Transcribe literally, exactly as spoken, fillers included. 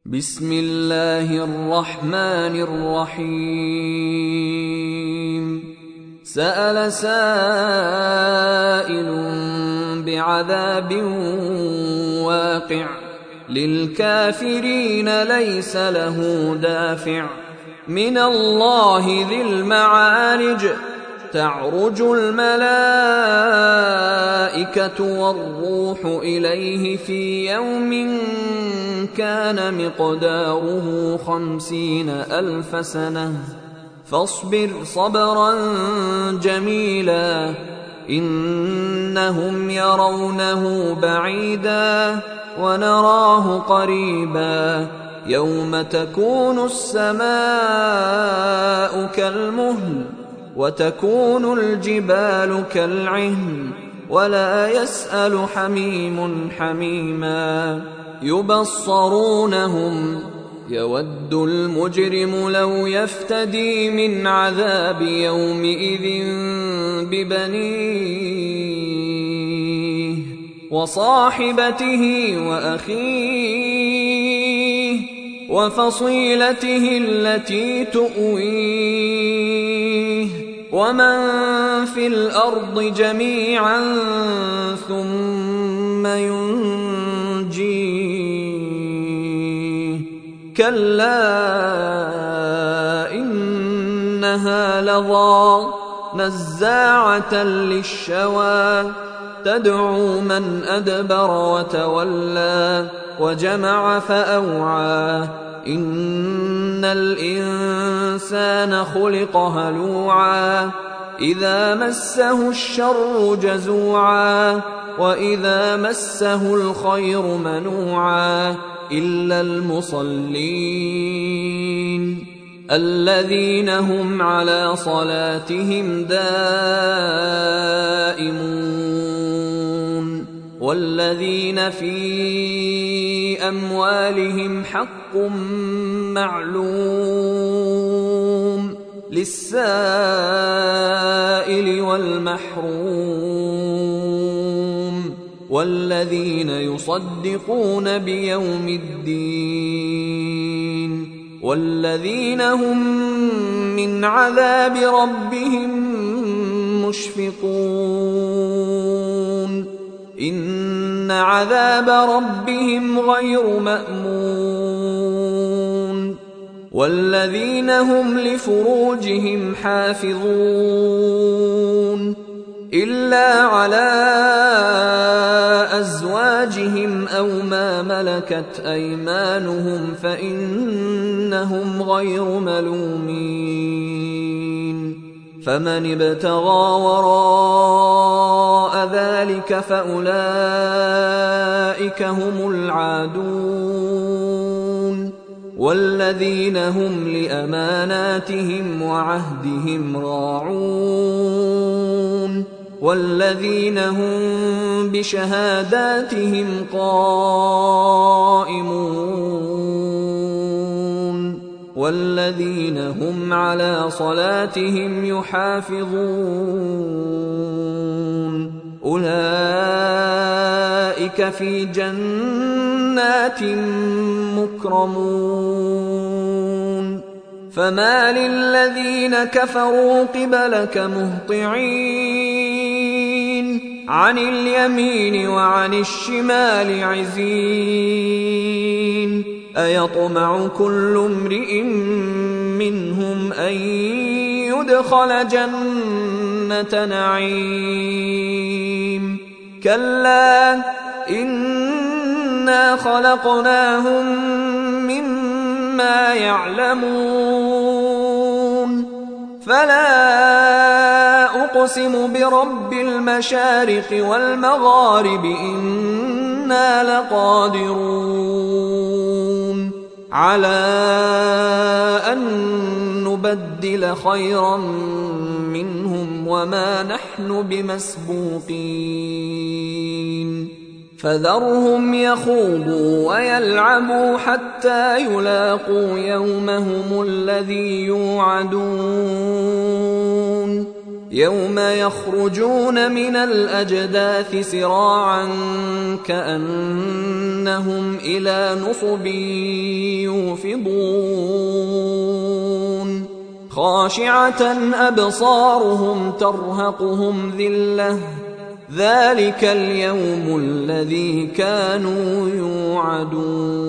بسم الله الرحمن الرحيم سأل سائل بعذاب واقع للكافرين ليس له دافع من الله ذي المعارج تعرج الملائكة والروح إليه في يوم كان مقداره خمسين ألف سنة فاصبر صبرا جميلا إنهم يرونه بعيدا ونراه قريبا يوم تكون السماء كالمهل وتكون الجبال كالعهن ولا يسأل حميم حميما يبصرونهم يود المجرم لو يفتدي من عذاب يومئذ ببنيه وصاحبته وأخيه وفصيلته التي تؤويه ومن في الأرض جميعا ثم ينجيه كلا إنها لظى نزاعة للشوى تدعو من أدبر وتولى وجمع فأوعى إن الإنسان خلق هلوعا إذا مسه الشر جزوعا وإذا مسه الخير منوعا إلا المصلين الذين هم على صلاتهم دائمون والذين في أموالهم حق معلوم للسائل والمحروم والذين يصدقون بيوم الدين والذين هم من عذاب ربهم مشفقون إن عذاب ربهم غير مأمون والذين هم لفروجهم حافظون إلا على أزواجهم أو ما ملكت أيمانهم فإنهم غير ملومين فمن ابتغى وراء ذلك فأولئك هم العادون والذين هم لأماناتهم وعهدهم راعون والذين هم بشهاداتهم قائمون والذين هم على صلاتهم يحافظون أولئك في جنات مكرمون فما للذين كفروا قبلك مهطعين عن اليمين وعن الشمال عزين أيطمع كل امرئ منهم أن يدخل جنة نعيم كلا إنا خلقناهم مما يعلمون فلا أقسم برب المشارق والمغارب إنا لقادرون على أن نبدل خيرا منهم وما نحن بمسبوقين فذرهم يخوضوا ويلعبوا حتى يلاقوا يومهم الذي يوعدون يوم يخرجون من الأجداث سراعا كأنهم إلى نصب يوفضون خاشعة أبصارهم ترهقهم ذلة ذلك اليوم الذي كانوا يوعدون